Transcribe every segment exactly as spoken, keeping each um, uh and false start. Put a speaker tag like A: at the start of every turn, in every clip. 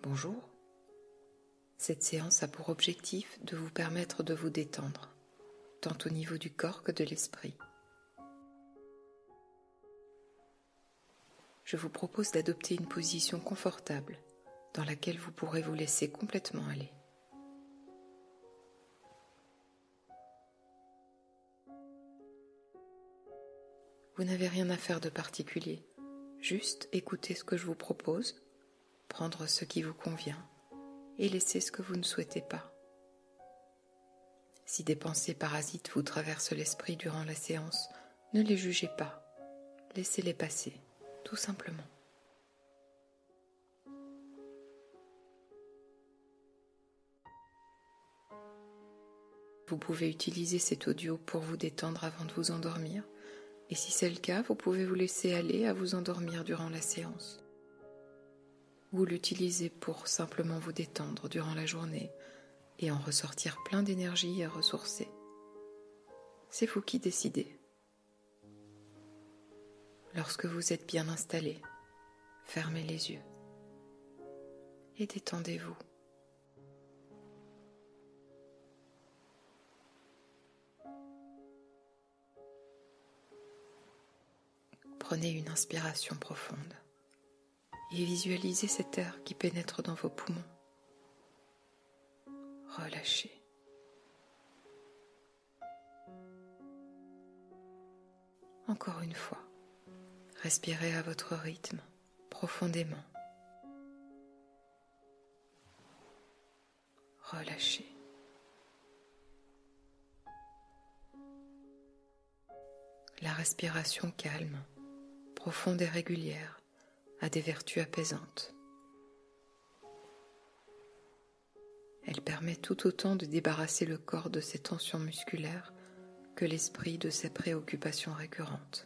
A: Bonjour. Cette séance a pour objectif de vous permettre de vous détendre, tant au niveau du corps que de l'esprit. Je vous propose d'adopter une position confortable dans laquelle vous pourrez vous laisser complètement aller. Vous n'avez rien à faire de particulier, juste écouter ce que je vous propose, prendre ce qui vous convient et laisser ce que vous ne souhaitez pas. Si des pensées parasites vous traversent l'esprit durant la séance, ne les jugez pas, laissez-les passer, tout simplement. Vous pouvez utiliser cet audio pour vous détendre avant de vous endormir, et si c'est le cas, vous pouvez vous laisser aller à vous endormir durant la séance. Ou l'utiliser pour simplement vous détendre durant la journée et en ressortir plein d'énergie et ressourcé. C'est vous qui décidez. Lorsque vous êtes bien installé, fermez les yeux et détendez-vous. Prenez une inspiration profonde et visualisez cet air qui pénètre dans vos poumons. Relâchez. Encore une fois, respirez à votre rythme, profondément. Relâchez. La respiration calme, profonde et régulière, a des vertus apaisantes. Elle permet tout autant de débarrasser le corps de ses tensions musculaires que l'esprit de ses préoccupations récurrentes.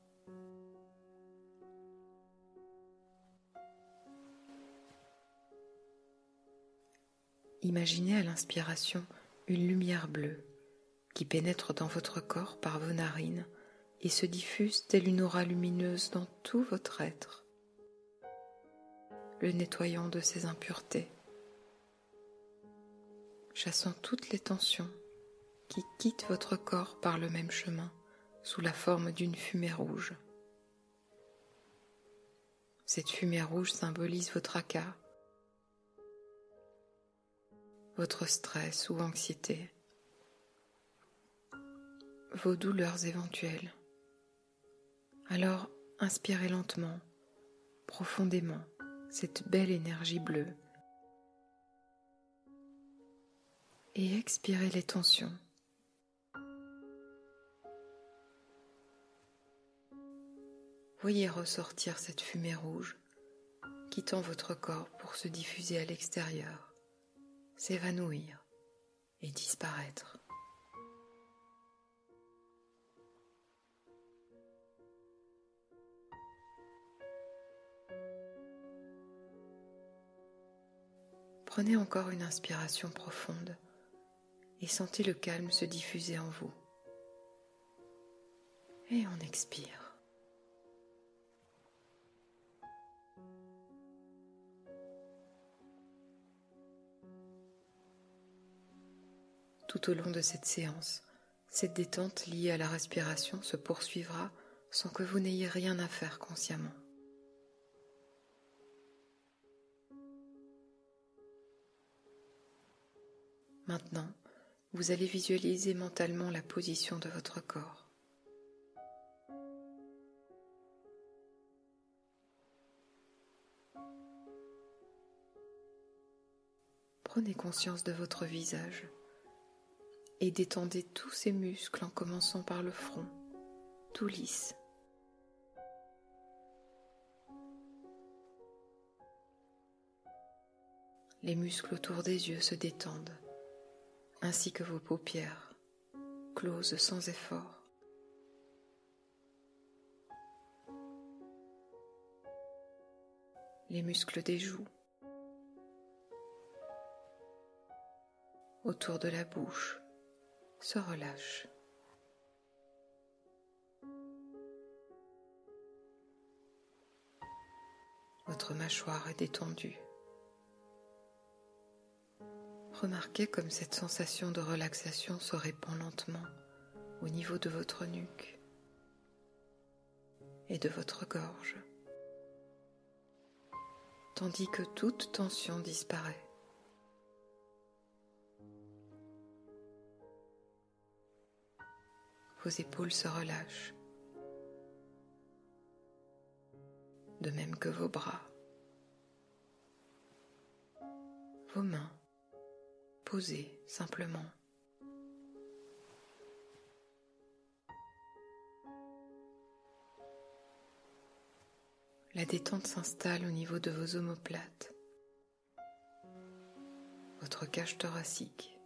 A: Imaginez à l'inspiration une lumière bleue qui pénètre dans votre corps par vos narines et se diffuse telle une aura lumineuse dans tout votre être, le nettoyant de ses impuretés, chassant toutes les tensions qui quittent votre corps par le même chemin sous la forme d'une fumée rouge. Cette fumée rouge symbolise votre tracas, votre stress ou anxiété, vos douleurs éventuelles. Alors, inspirez lentement, profondément, cette belle énergie bleue et expirez les tensions. Voyez ressortir cette fumée rouge, quittant votre corps pour se diffuser à l'extérieur, s'évanouir et disparaître. Prenez encore une inspiration profonde et sentez le calme se diffuser en vous. Et on expire. Tout au long de cette séance, cette détente liée à la respiration se poursuivra sans que vous n'ayez rien à faire consciemment. Maintenant, vous allez visualiser mentalement la position de votre corps. Prenez conscience de votre visage et détendez tous ses muscles en commençant par le front, tout lisse. Les muscles autour des yeux se détendent, ainsi que vos paupières, closes sans effort. Les muscles des joues, autour de la bouche, se relâchent. Votre mâchoire est détendue, Remarquez comme cette sensation de relaxation se répand lentement au niveau de votre nuque et de votre gorge, tandis que toute tension disparaît. Vos épaules se relâchent, de même que vos bras, vos mains posées simplement. La détente s'installe au niveau de vos omoplates, votre cage thoracique,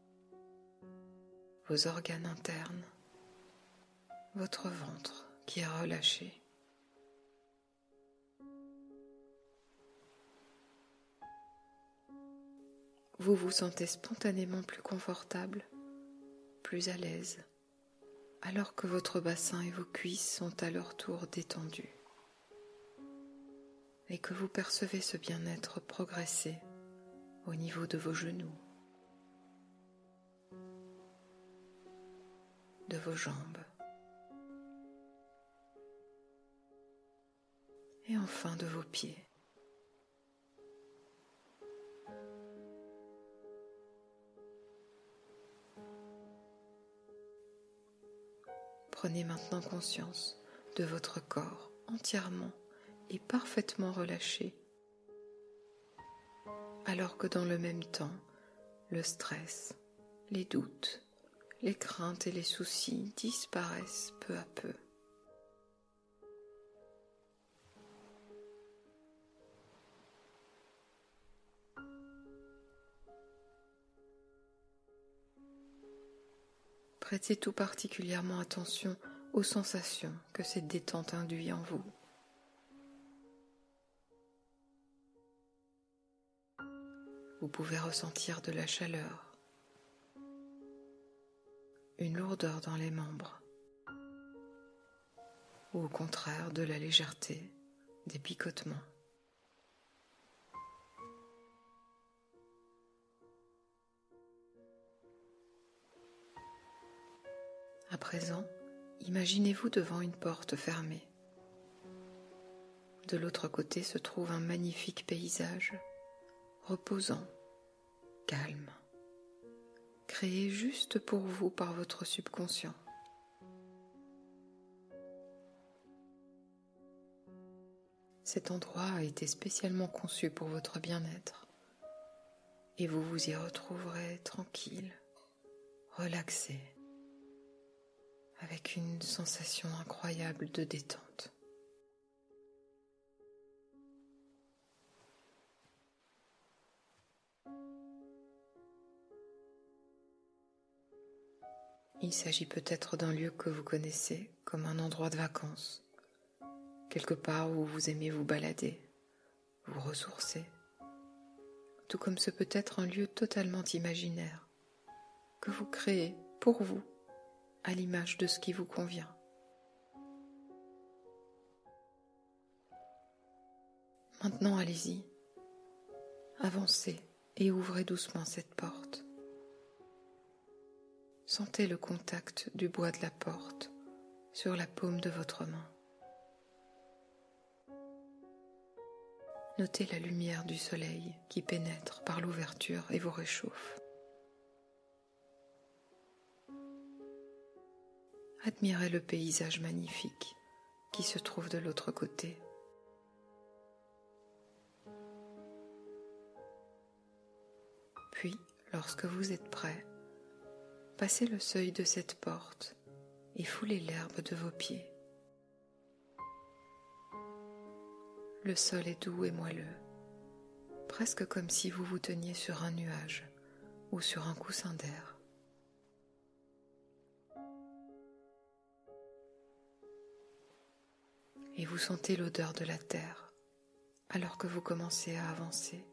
A: vos organes internes, votre ventre qui est relâché. Vous vous sentez spontanément plus confortable, plus à l'aise, alors que votre bassin et vos cuisses sont à leur tour détendus et que vous percevez ce bien-être progresser au niveau de vos genoux, de vos jambes et enfin de vos pieds. Prenez maintenant conscience de votre corps entièrement et parfaitement relâché, alors que dans le même temps, le stress, les doutes, les craintes et les soucis disparaissent peu à peu. Prêtez tout particulièrement attention aux sensations que cette détente induit en vous. Vous pouvez ressentir de la chaleur, une lourdeur dans les membres, ou au contraire de la légèreté, des picotements. À présent, imaginez-vous devant une porte fermée. De l'autre côté se trouve un magnifique paysage, reposant, calme, créé juste pour vous par votre subconscient. Cet endroit a été spécialement conçu pour votre bien-être et vous vous y retrouverez tranquille, relaxé, avec une sensation incroyable de détente. Il s'agit peut-être d'un lieu que vous connaissez comme un endroit de vacances, quelque part où vous aimez vous balader, vous ressourcer, tout comme ce peut être un lieu totalement imaginaire que vous créez pour vous, à l'image de ce qui vous convient. Maintenant, allez-y, avancez et ouvrez doucement cette porte. Sentez le contact du bois de la porte sur la paume de votre main. Notez la lumière du soleil qui pénètre par l'ouverture et vous réchauffe. Admirez le paysage magnifique qui se trouve de l'autre côté. Puis, lorsque vous êtes prêt, passez le seuil de cette porte et foulez l'herbe de vos pieds. Le sol est doux et moelleux, presque comme si vous vous teniez sur un nuage ou sur un coussin d'air. Et vous sentez l'odeur de la terre alors que vous commencez à avancer.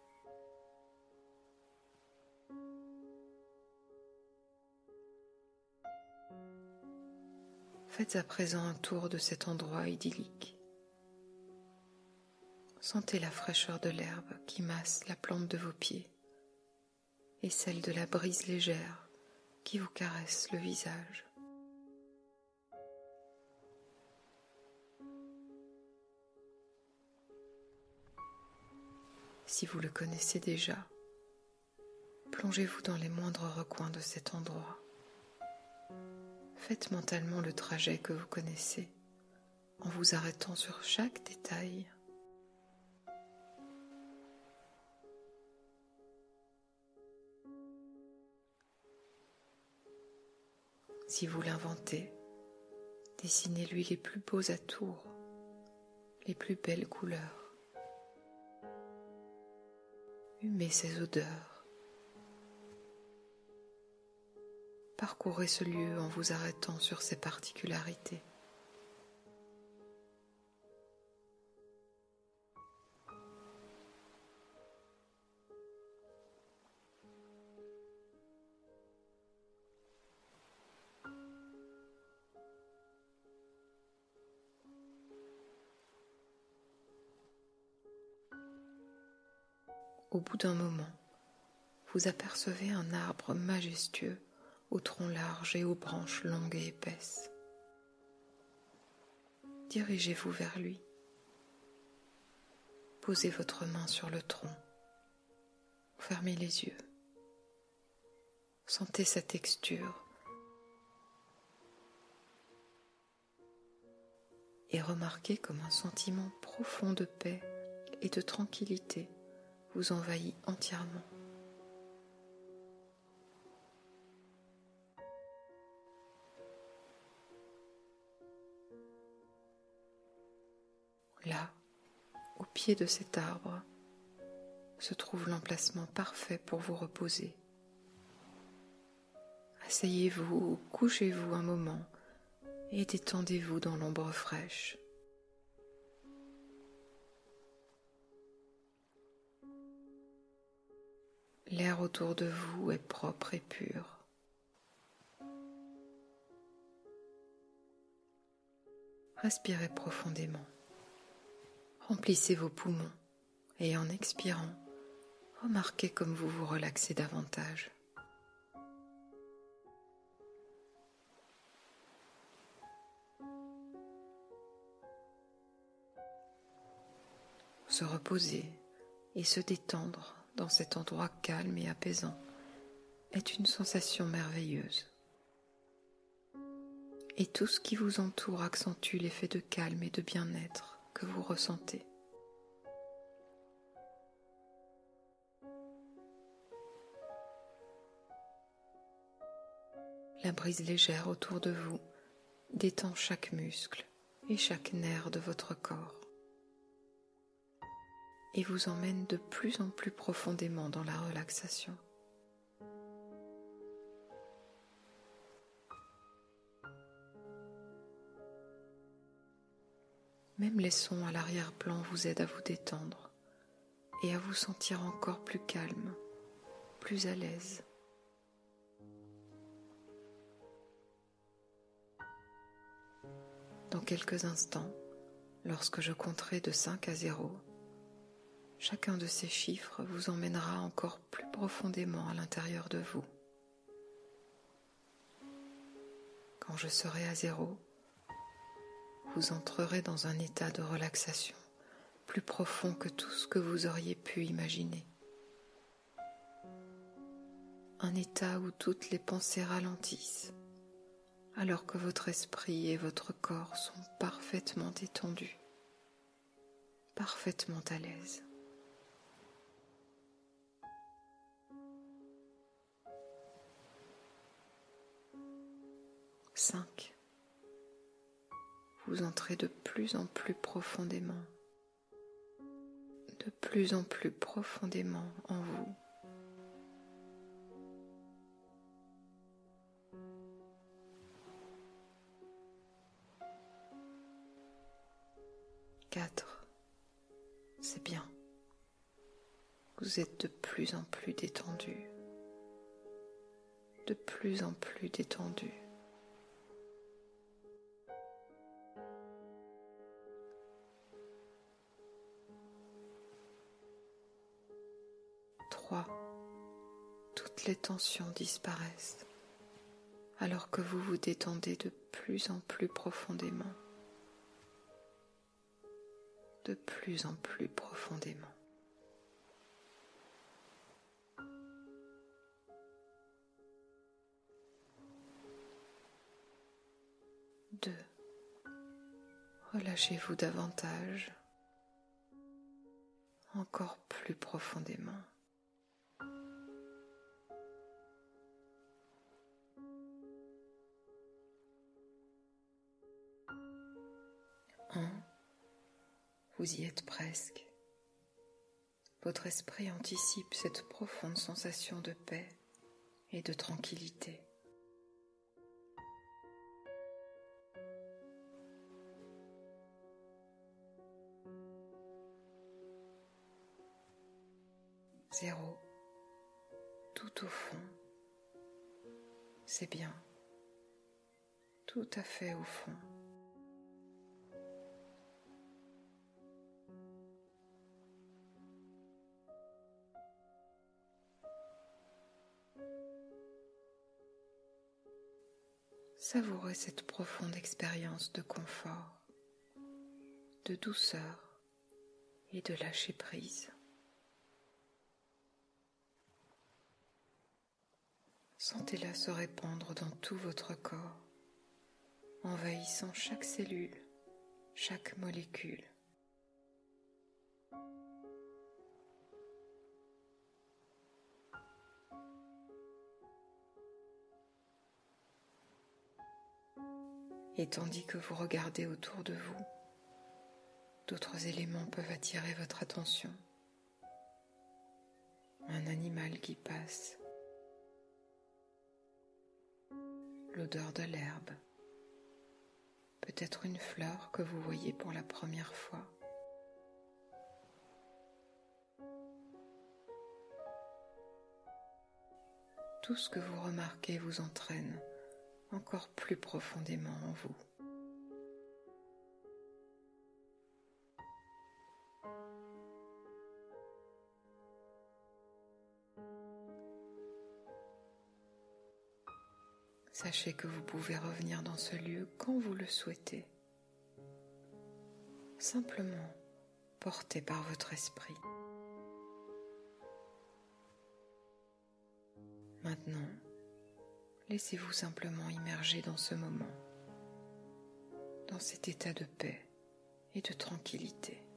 A: Faites à présent un tour de cet endroit idyllique. Sentez la fraîcheur de l'herbe qui masse la plante de vos pieds, et celle de la brise légère qui vous caresse le visage. Si vous le connaissez déjà, plongez-vous dans les moindres recoins de cet endroit. Faites mentalement le trajet que vous connaissez en vous arrêtant sur chaque détail. Si vous l'inventez, dessinez-lui les plus beaux atours, les plus belles couleurs. Humez ses odeurs. Parcourez ce lieu en vous arrêtant sur ses particularités. Au bout d'un moment, vous apercevez un arbre majestueux au tronc large et aux branches longues et épaisses. Dirigez-vous vers lui. Posez votre main sur le tronc. Fermez les yeux. Sentez sa texture et remarquez comme un sentiment profond de paix et de tranquillité vous envahit entièrement. Là, au pied de cet arbre, se trouve l'emplacement parfait pour vous reposer. Asseyez-vous ou couchez-vous un moment et détendez-vous dans l'ombre fraîche. L'air autour de vous est propre et pur. Respirez profondément. Remplissez vos poumons et en expirant, remarquez comme vous vous relaxez davantage. Se reposer et se détendre dans cet endroit calme et apaisant est une sensation merveilleuse. Et tout ce qui vous entoure accentue l'effet de calme et de bien-être que vous ressentez. La brise légère autour de vous détend chaque muscle et chaque nerf de votre corps et vous emmène de plus en plus profondément dans la relaxation. Même les sons à l'arrière-plan vous aident à vous détendre et à vous sentir encore plus calme, plus à l'aise. Dans quelques instants, lorsque je compterai de cinq à zéro, chacun de ces chiffres vous emmènera encore plus profondément à l'intérieur de vous. Quand je serai à zéro, vous entrerez dans un état de relaxation plus profond que tout ce que vous auriez pu imaginer. Un état où toutes les pensées ralentissent, alors que votre esprit et votre corps sont parfaitement détendus, parfaitement à l'aise. cinq. Vous entrez de plus en plus profondément, de plus en plus profondément en vous. quatre. C'est bien. Vous êtes de plus en plus détendu, de plus en plus détendu. trois. Tout toutes les tensions disparaissent, alors que vous vous détendez de plus en plus profondément, de plus en plus profondément. Deux. Relâchez-vous davantage, encore plus profondément. Un. Vous y êtes presque. Votre esprit anticipe cette profonde sensation de paix et de tranquillité. Zéro, tout au fond, c'est bien, tout à fait au fond. Savourez cette profonde expérience de confort, de douceur et de lâcher prise. Sentez-la se répandre dans tout votre corps, envahissant chaque cellule, chaque molécule. Et tandis que vous regardez autour de vous, d'autres éléments peuvent attirer votre attention. Un animal qui passe, l'odeur de l'herbe, peut-être une fleur que vous voyez pour la première fois. Tout ce que vous remarquez vous entraîne encore plus profondément en vous. Sachez que vous pouvez revenir dans ce lieu quand vous le souhaitez, simplement porté par votre esprit. Maintenant, laissez-vous simplement immerger dans ce moment, dans cet état de paix et de tranquillité.